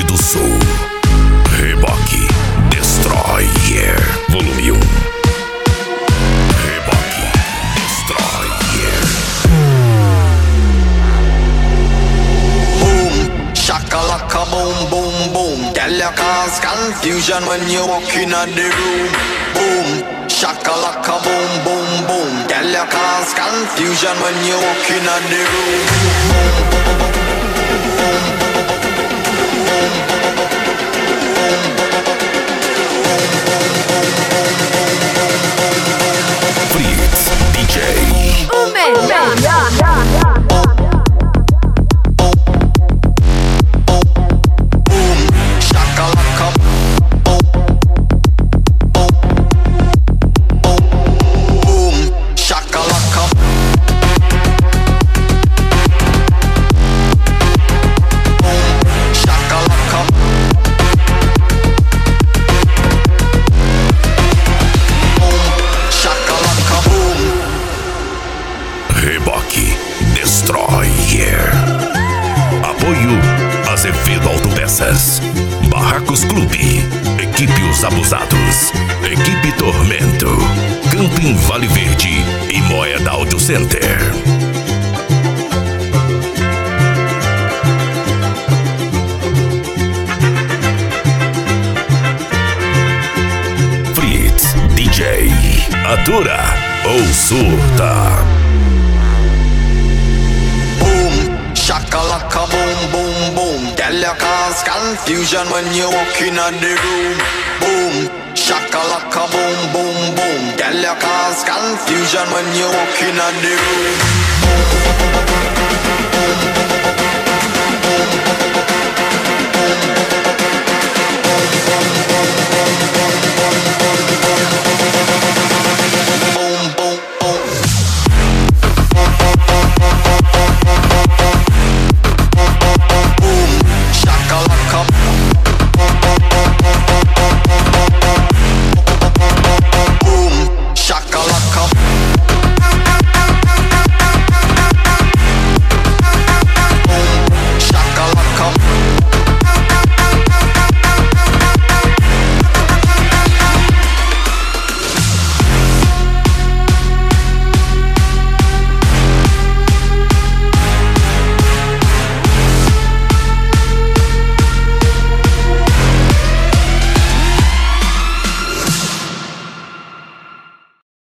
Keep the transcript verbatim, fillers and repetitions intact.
Grande do Sul. Reboque Destroyer, volume um. Reboque Destroyer. Boom, shakalaka boom, boom, boom. Girl, you cause confusion when you walk in the room. Boom, shakalaka boom, boom, boom. Girl, you cause confusion when you walk in the room. Boom, boom, boom. Fritz D J. O melhor. Reboque Destroyer. Apoio Azevedo Autopeças, Barracos Clube, Equipe Os Abusados, Equipe Tormento, Camping Vale Verde e Moeda Auto Center. Fritz D J. Atura ou surta. Shakalaka boom, boom, boom. Girl, you cause confusion when you walk in the room. Boom, shakalaka boom, boom, boom. Girl, you cause confusion when you walk in the room.